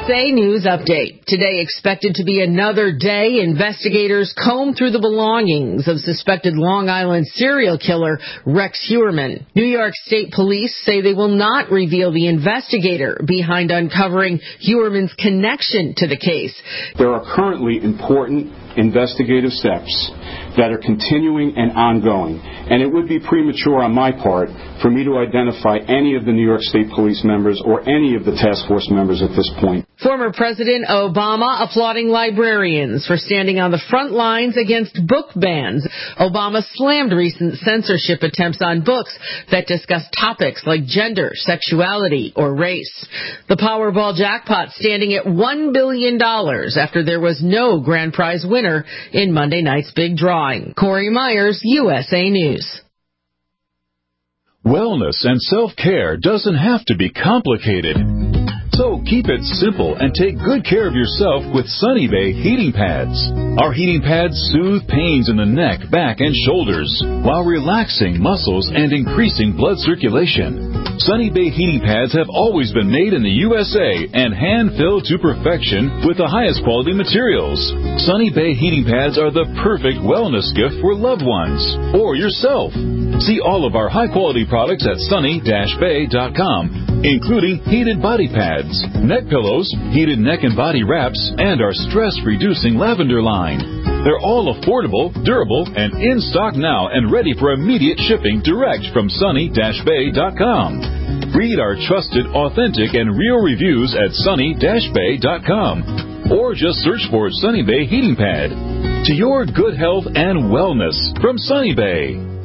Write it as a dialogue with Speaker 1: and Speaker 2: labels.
Speaker 1: USA News Update. Today expected to be another day investigators comb through the belongings of suspected Long Island serial killer Rex Heuermann. New York State Police say they will not reveal the investigator behind uncovering Heuermann's connection to the case.
Speaker 2: There are currently important investigative steps that are continuing and ongoing, and it would be premature on my part for me to identify any of the New York State Police members or any of the task force members at this point.
Speaker 1: Former President Obama applauding librarians for standing on the front lines against book bans. Obama slammed recent censorship attempts on books that discuss topics like gender, sexuality, or race. The Powerball jackpot standing at $1 billion after there was no grand prize winner in Monday night's big drawing. Corey Myers, USA News.
Speaker 3: Wellness and self-care doesn't have to be complicated. So keep it simple and take good care of yourself with Sunny Bay heating pads. Our heating pads soothe pains in the neck, back, and shoulders while relaxing muscles and increasing blood circulation. Sunny Bay heating pads have always been made in the USA and hand-filled to perfection with the highest quality materials. Sunny Bay heating pads are the perfect wellness gift for loved ones or yourself. See all of our high-quality products at sunny-bay.com, including heated body pads, neck pillows, heated neck and body wraps, and our stress-reducing lavender line. They're all affordable, durable, and in stock now and ready for immediate shipping direct from sunny-bay.com. Read our trusted, authentic, and real reviews at sunny-bay.com or just search for Sunny Bay Heating Pad. To your good health and wellness from Sunny Bay.